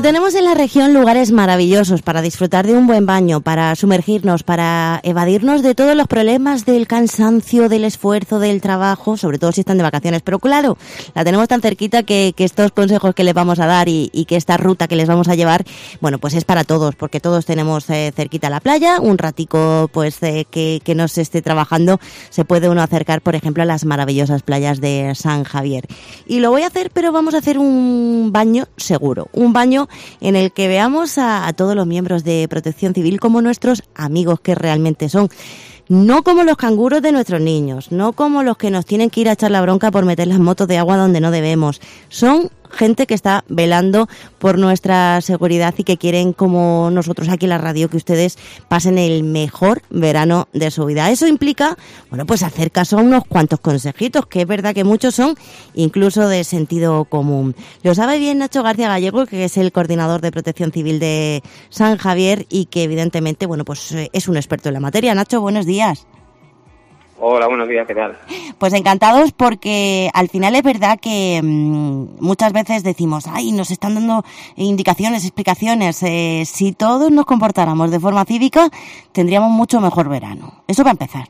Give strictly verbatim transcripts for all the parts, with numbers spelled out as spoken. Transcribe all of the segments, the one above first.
Si tenemos en la región lugares maravillosos para disfrutar de un buen baño, para sumergirnos, para evadirnos de todos los problemas del cansancio, del esfuerzo, del trabajo, sobre todo si están de vacaciones, pero claro, la tenemos tan cerquita que, que estos consejos que les vamos a dar y, y que esta ruta que les vamos a llevar, bueno, pues es para todos, porque todos tenemos eh, cerquita la playa, un ratico pues eh, que, que nos esté trabajando, se puede uno acercar, por ejemplo, a las maravillosas playas de San Javier. Y lo voy a hacer, pero vamos a hacer un baño seguro, un baño en el que veamos a, a todos los miembros de Protección Civil como nuestros amigos que realmente son. No como los canguros de nuestros niños, no como los que nos tienen que ir a echar la bronca por meter las motos de agua donde no debemos. Son gente que está velando por nuestra seguridad y que quieren, como nosotros aquí en la radio, que ustedes pasen el mejor verano de su vida. Eso implica, bueno, pues hacer caso a unos cuantos consejitos, que es verdad que muchos son incluso de sentido común. Lo sabe bien Nacho García Gallego, que es el coordinador de Protección Civil de San Javier y que evidentemente, bueno, pues es un experto en la materia. Nacho, buenos días. Hola, buenos días, ¿qué tal? Pues encantados porque al final es verdad que mmm, muchas veces decimos, ay, nos están dando indicaciones, explicaciones. Eh, si todos nos comportáramos de forma cívica, tendríamos mucho mejor verano. Eso va a empezar.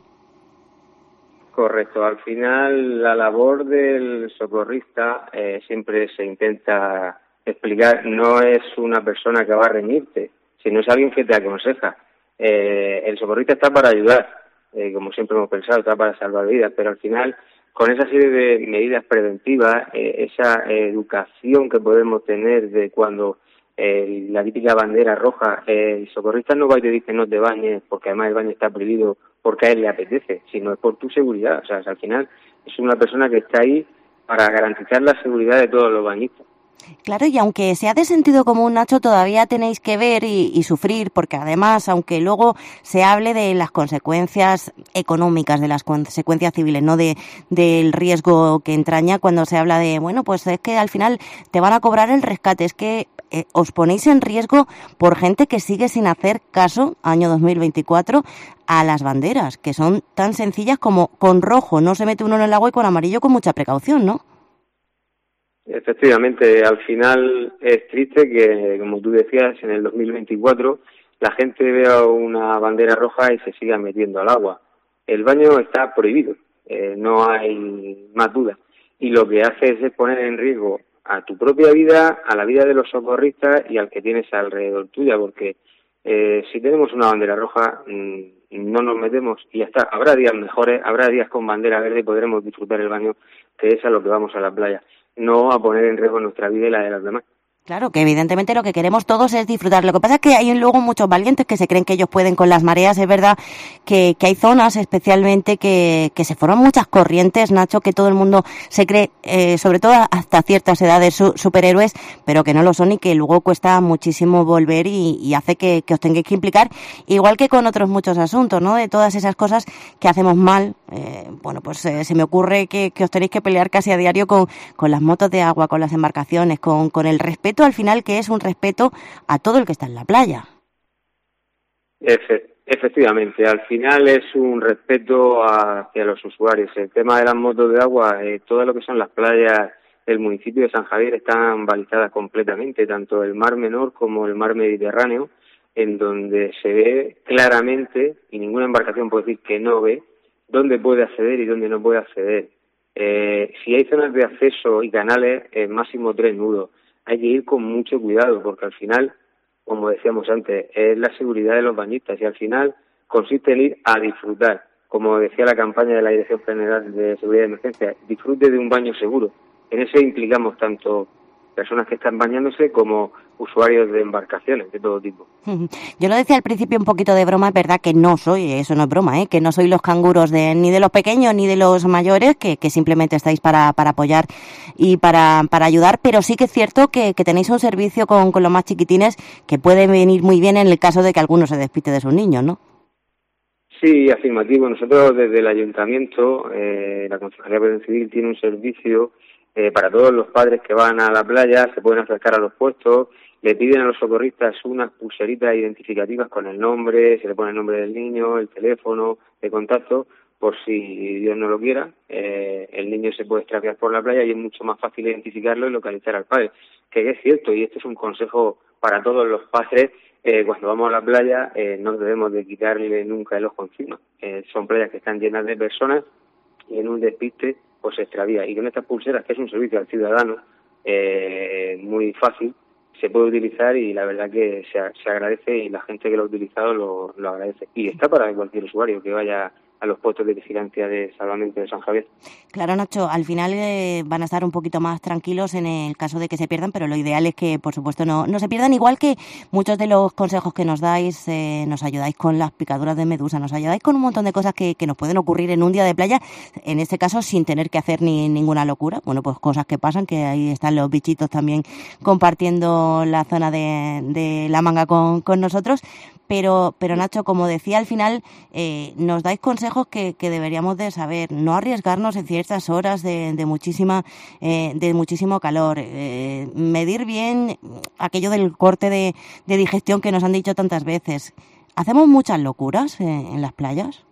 Correcto. Al final, la labor del socorrista eh, siempre se intenta explicar. No es una persona que va a reñirte, sino es alguien que te aconseja. Eh, el socorrista está para ayudar. Eh, como siempre hemos pensado, está para salvar vidas, pero al final, con esa serie de medidas preventivas, eh, esa eh, educación que podemos tener de cuando eh, la típica bandera roja, eh, el socorrista no va y te dice no te bañes, porque además el baño está prohibido porque a él le apetece, sino es por tu seguridad. O sea, al final es una persona que está ahí para garantizar la seguridad de todos los bañistas. Claro, y aunque sea de sentido común, Nacho, todavía tenéis que ver y, y sufrir, porque además, aunque luego se hable de las consecuencias económicas, de las consecuencias civiles, no de del riesgo que entraña cuando se habla de, bueno, pues es que al final te van a cobrar el rescate, es que eh, os ponéis en riesgo por gente que sigue sin hacer caso, año dos mil veinticuatro, a las banderas, que son tan sencillas como con rojo no se mete uno en el agua y con amarillo con mucha precaución, ¿no? Efectivamente, al final es triste que, como tú decías, en el dos mil veinticuatro la gente vea una bandera roja y se siga metiendo al agua. El baño está prohibido, eh, no hay más duda. Y lo que hace es poner en riesgo a tu propia vida, a la vida de los socorristas y al que tienes alrededor tuya, porque eh, si tenemos una bandera roja, mmm, no nos metemos y ya está. Habrá días mejores, habrá días con bandera verde y podremos disfrutar el baño, que es a lo que vamos a la playa. No a poner en riesgo nuestra vida y la de los demás. Claro, que evidentemente lo que queremos todos es disfrutar. Lo que pasa es que hay luego muchos valientes que se creen que ellos pueden con las mareas. Es verdad que, que hay zonas especialmente que, que se forman muchas corrientes, Nacho, que todo el mundo se cree, eh, sobre todo hasta ciertas edades, su, superhéroes, pero que no lo son y que luego cuesta muchísimo volver y, y hace que, que os tengáis que implicar, igual que con otros muchos asuntos, ¿no? De todas esas cosas que hacemos mal. Eh, bueno, pues eh, se me ocurre que, que os tenéis que pelear casi a diario con, con las motos de agua, con las embarcaciones, con, con el respeto al final, que es un respeto a todo el que está en la playa. Efe, efectivamente, al final es un respeto hacia los usuarios. El tema de las motos de agua, eh, todo lo que son las playas del municipio de San Javier están balizadas completamente, tanto el Mar Menor como el Mar Mediterráneo, en donde se ve claramente, y ninguna embarcación puede decir que no ve, dónde puede acceder y dónde no puede acceder. Eh, si hay zonas de acceso y canales, eh, máximo tres nudos. Hay que ir con mucho cuidado porque al final, como decíamos antes, es la seguridad de los bañistas y al final consiste en ir a disfrutar. Como decía la campaña de la Dirección General de Seguridad y Emergencia, disfrute de un baño seguro. En eso implicamos tanto personas que están bañándose como usuarios de embarcaciones de todo tipo. Yo lo decía al principio un poquito de broma, es verdad que no soy, eso no es broma, ¿eh? Que no soy los canguros de ni de los pequeños ni de los mayores, que, que simplemente estáis para, para apoyar y para, para ayudar, pero sí que es cierto que, que tenéis un servicio con, con los más chiquitines que puede venir muy bien en el caso de que alguno se despiste de sus niños, ¿no? Sí, afirmativo. Nosotros desde el Ayuntamiento, eh, la Concejalía de Protección Civil tiene un servicio Eh, para todos los padres que van a la playa, se pueden acercar a los puestos, le piden a los socorristas unas pulseritas identificativas con el nombre, se le pone el nombre del niño, el teléfono de contacto, por si Dios no lo quiera, eh, el niño se puede extraviar por la playa y es mucho más fácil identificarlo y localizar al padre, que es cierto, y esto es un consejo para todos los padres. Eh, cuando vamos a la playa eh, no debemos de quitarle nunca el ojo encima. Eh, son playas que están llenas de personas y en un despiste pues se extravía. Y con estas pulseras, que es un servicio al ciudadano eh, muy fácil, se puede utilizar y la verdad que se, se agradece y la gente que lo ha utilizado lo, lo agradece. Y está para cualquier usuario que vaya a los puestos de vigilancia de Salvamento de San Javier. Claro, Nacho, al final eh, van a estar un poquito más tranquilos en el caso de que se pierdan, pero lo ideal es que, por supuesto, no, no se pierdan, igual que muchos de los consejos que nos dais, eh, nos ayudáis con las picaduras de medusa, nos ayudáis con un montón de cosas que, que nos pueden ocurrir en un día de playa, en este caso sin tener que hacer ni ninguna locura. Bueno, pues cosas que pasan, que ahí están los bichitos también compartiendo la zona de, de la manga con, con nosotros. Pero, pero Nacho, como decía, al final eh, nos dais consejos que, que deberíamos de saber. No arriesgarnos en ciertas horas de, de muchísima eh, de muchísimo calor. Eh, medir bien aquello del corte de, de digestión que nos han dicho tantas veces. ¿Hacemos muchas locuras en, en las playas?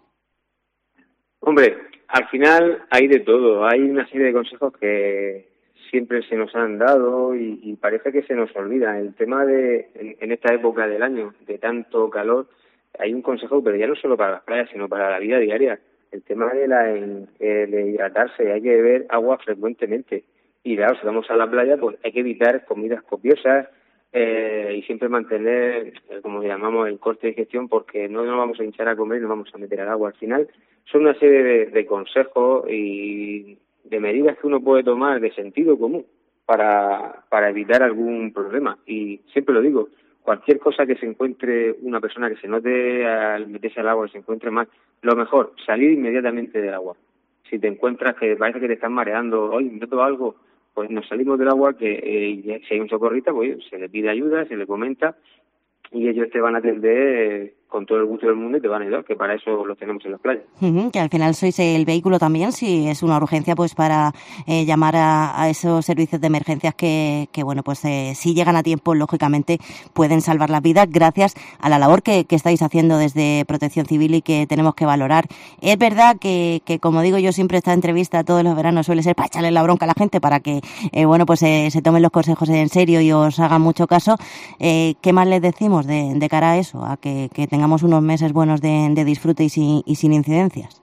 Hombre, al final hay de todo. Hay una serie de consejos que siempre se nos han dado y, y parece que se nos olvida. El tema de, en, en esta época del año, de tanto calor, hay un consejo, pero ya no solo para las playas, sino para la vida diaria. El tema de, la, en, eh, de hidratarse, hay que beber agua frecuentemente. Y claro, si vamos a la playa, pues hay que evitar comidas copiosas eh, y siempre mantener, eh, como llamamos, el corte de digestión, porque no nos vamos a hinchar a comer y nos vamos a meter al agua. Al final son una serie de, de consejos y de medidas que uno puede tomar de sentido común para, para evitar algún problema. Y siempre lo digo, cualquier cosa que se encuentre una persona que se note al meterse al agua, que se encuentre mal, lo mejor, salir inmediatamente del agua. Si te encuentras que parece que te estás mareando, oye, me noto algo, pues nos salimos del agua, que eh, si hay un socorrista, pues se le pide ayuda, se le comenta y ellos te van a atender eh, con todo el gusto del mundo y te van a ayudar, que para eso lo tenemos en las playas. Uh-huh, que al final sois el vehículo también, si es una urgencia, pues para eh, llamar a, a esos servicios de emergencias que, que bueno, pues eh, si llegan a tiempo, lógicamente pueden salvar las vidas gracias a la labor que, que estáis haciendo desde Protección Civil y que tenemos que valorar. Es verdad que, que como digo yo siempre, esta entrevista todos los veranos suele ser para echarle la bronca a la gente, para que eh, bueno, pues eh, se tomen los consejos en serio y os hagan mucho caso. Eh, ¿Qué más les decimos de, de cara a eso? A que, que tengamos unos meses buenos de, de disfrute y sin, y sin incidencias.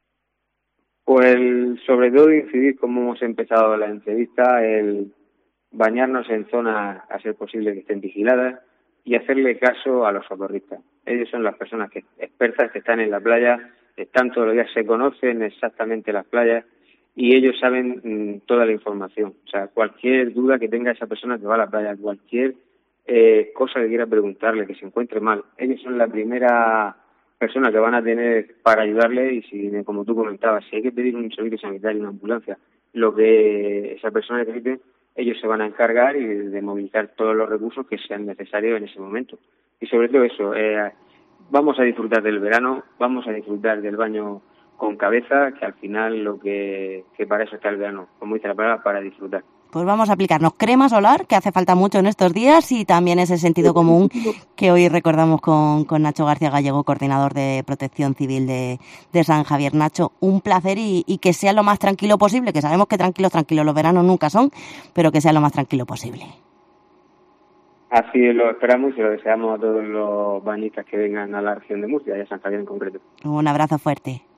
Pues sobre todo incidir, como hemos empezado la entrevista, el bañarnos en zonas a ser posible que estén vigiladas y hacerle caso a los socorristas. Ellos son las personas que expertas que están en la playa, están todos los días, se conocen exactamente las playas y ellos saben mmm, toda la información. O sea, cualquier duda que tenga esa persona que va a la playa, cualquier Eh, cosa que quiera preguntarle, que se encuentre mal, ellos son la primera persona que van a tener para ayudarle y si, como tú comentabas, si hay que pedir un servicio sanitario, una ambulancia, lo que esa persona necesite, ellos se van a encargar y de movilizar todos los recursos que sean necesarios en ese momento. Y sobre todo eso, eh, vamos a disfrutar del verano, vamos a disfrutar del baño con cabeza, que al final lo que, que para eso está el verano, como dice la palabra, para disfrutar. Pues vamos a aplicarnos crema solar, que hace falta mucho en estos días, y también ese sentido común que hoy recordamos con, con Nacho García Gallego, coordinador de Protección Civil de, de San Javier. Nacho, un placer y, y que sea lo más tranquilo posible, que sabemos que tranquilos, tranquilos los veranos nunca son, pero que sea lo más tranquilo posible. Así lo esperamos y lo deseamos a todos los bañistas que vengan a la región de Murcia y a San Javier en concreto. Un abrazo fuerte.